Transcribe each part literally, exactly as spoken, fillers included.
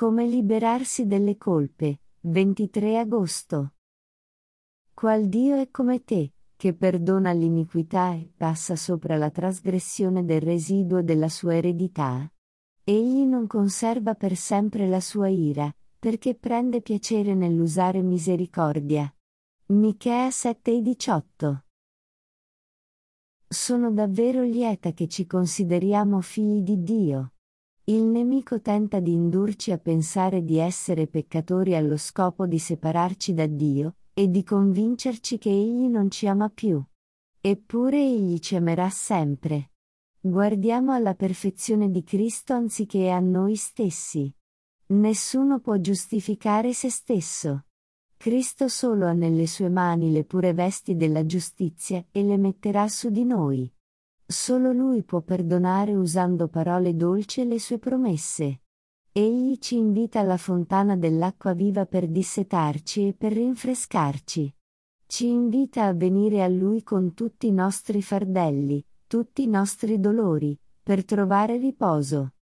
Come liberarsi dalle colpe, ventitré agosto. Qual Dio è come te, che perdona l'iniquità e passa sopra la trasgressione del residuo della sua eredità? Egli non conserva per sempre la sua ira, perché prende piacere nell'usare misericordia. Michea sette diciotto. Sono davvero lieta che ci consideriamo figli di Dio. Il nemico tenta di indurci a pensare di essere peccatori allo scopo di separarci da Dio, e di convincerci che Egli non ci ama più. Eppure Egli ci amerà sempre. Guardiamo alla perfezione di Cristo anziché a noi stessi. Nessuno può giustificare se stesso. Cristo solo ha nelle sue mani le pure vesti della giustizia e le metterà su di noi. Solo Lui può perdonare usando parole dolci e le sue promesse. Egli ci invita alla fontana dell'acqua viva per dissetarci e per rinfrescarci. Ci invita a venire a Lui con tutti i nostri fardelli, tutti i nostri dolori, per trovare riposo.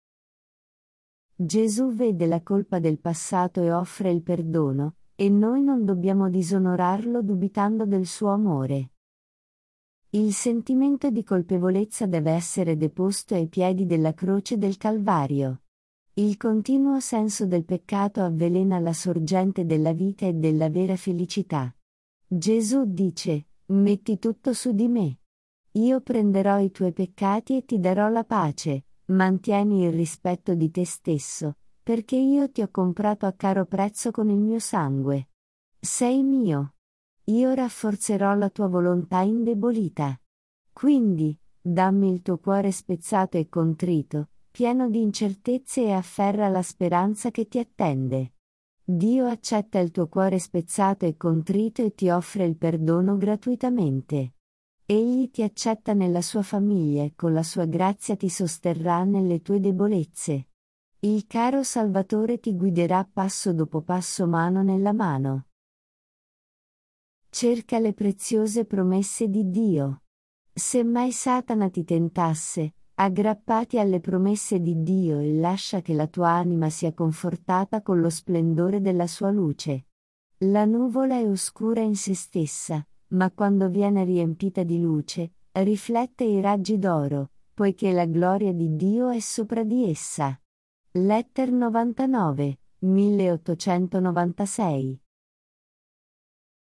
Gesù vede la colpa del passato e offre il perdono, e noi non dobbiamo disonorarlo dubitando del suo amore. Il sentimento di colpevolezza deve essere deposto ai piedi della croce del Calvario. Il continuo senso del peccato avvelena la sorgente della vita e della vera felicità. Gesù dice: metti tutto su di me. Io prenderò i tuoi peccati e ti darò la pace, mantieni il rispetto di te stesso, perché io ti ho comprato a caro prezzo con il mio sangue. Sei mio. Io rafforzerò la tua volontà indebolita. Quindi, dammi il tuo cuore spezzato e contrito, pieno di incertezze, e afferra la speranza che ti attende. Dio accetta il tuo cuore spezzato e contrito e ti offre il perdono gratuitamente. Egli ti accetta nella sua famiglia e con la sua grazia ti sosterrà nelle tue debolezze. Il caro Salvatore ti guiderà passo dopo passo, mano nella mano. Cerca le preziose promesse di Dio. Se mai Satana ti tentasse, aggrappati alle promesse di Dio e lascia che la tua anima sia confortata con lo splendore della sua luce. La nuvola è oscura in se stessa, ma quando viene riempita di luce, riflette i raggi d'oro, poiché la gloria di Dio è sopra di essa. Letter novantanove, milleottocentonovantasei.